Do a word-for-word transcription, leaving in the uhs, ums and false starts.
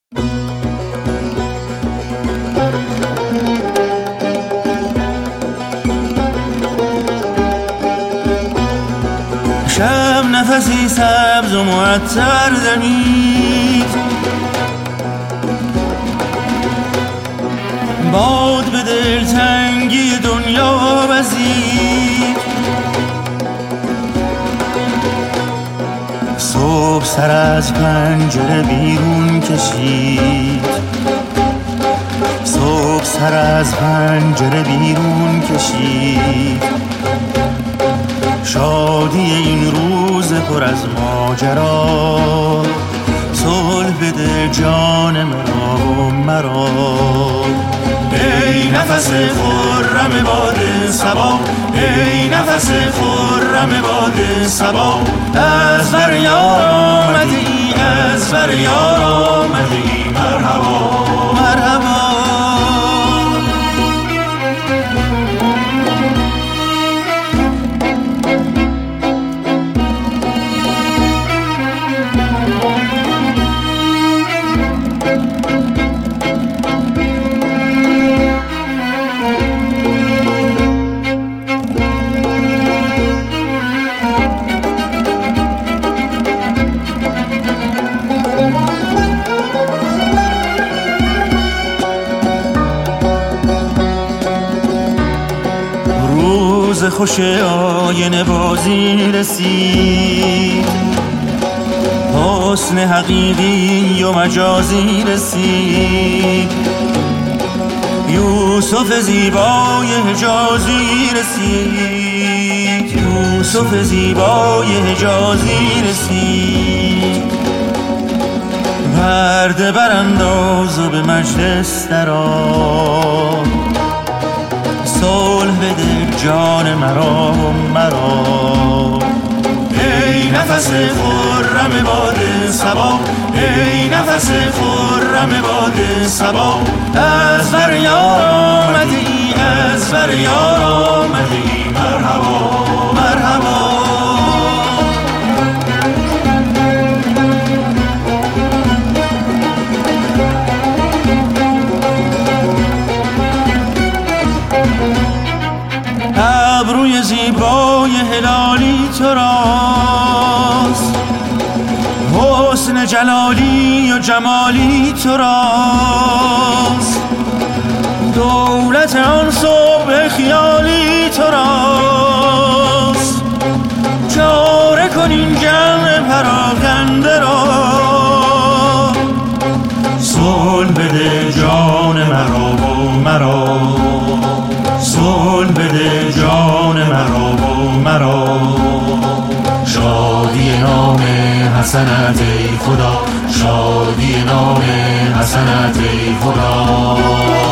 شب نفسی سبز و معطر دمید، باد به دلتنگی دنیا وزید. صبح سر از پنجره بیرون کشید، صبح سر از پنجره بیرون کشید. شادی این روز پر از ماجرا، صلح بده جان مرا و مرا. ای نفس خرم باد صبا، ای نفس خرم باد صبا. از بر یار آمدی، از بر یار آمدی، مرحبا مرحبا. روز خوش آینه بازی رسید، حسن حقیقی و مجازی رسید. یوسف زیبای حجازی رسید، یوسف زیبای حجازی رسید. پرده برانداز و به مجلس درآ، صلح بده جان مرا و مرا. ای نفس خرم باد صبا، ای نفس خرم باد صبا. از بر یار آمدی، از بر یار آمدی، مرحبا مرحبا. ابروی زیبای هلالی تو راست، حسن جلالی و جمالی تو راست. دولت آن صبح خیالی تو راست. چاره کن این جمع پراکنده را، صلح بده جان مرا و مرا. صلح بده جان مرا و مرا. شادی نام حسنت ای خدا، شادی نام حسنت ای خدا.